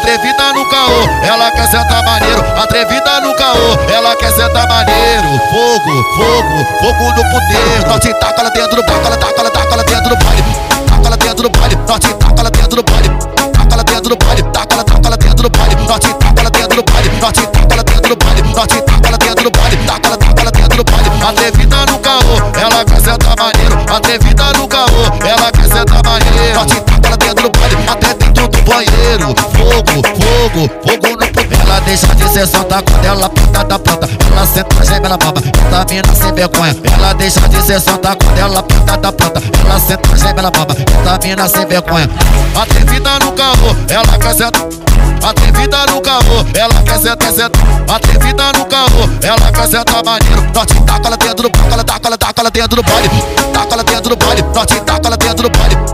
atrevida no caô, ela quer sentar maneiro. Atrevida no caô, ela quer sentar maneiro. Fogo, fogo, fogo no puteiro. Norte taca ela dentro do baile, taca ela dentro do baile. Taca ela dentro do baile, norte taca ela dentro do baile. Taca ela dentro do baile, taca ela dentro do baile. Norte taca ela dentro do baile, norte taca ela dentro do baile. Norte taca ela dentro do baile, taca ela dentro do baile. Atrevida no caô, ela quer sentar maneiro. Atrevida no caô, ela quer sentar maneiro. Norte taca ela dentro do baile, até dentro do banheiro. Fogo, fogo, fogo no puteiro. Ela deixa de ser solta quando ela pinta da planta. Ela senta, geme, ela baba, essa mina sem vergonha. Ela deixa de ser solta quando ela pinta da planta. Ela senta, geme, ela baba, essa mina sem vergonha. Atrevida no caô, ela quer sentar. Atrevida no caô, ela quer sentar, sentar. Atrevida no caô, ela quer sentar maneiro. Norte taca ela dentro do baile, taca ela dentro do baile. Taca ela dentro do baile, norte taca ela dentro do baile.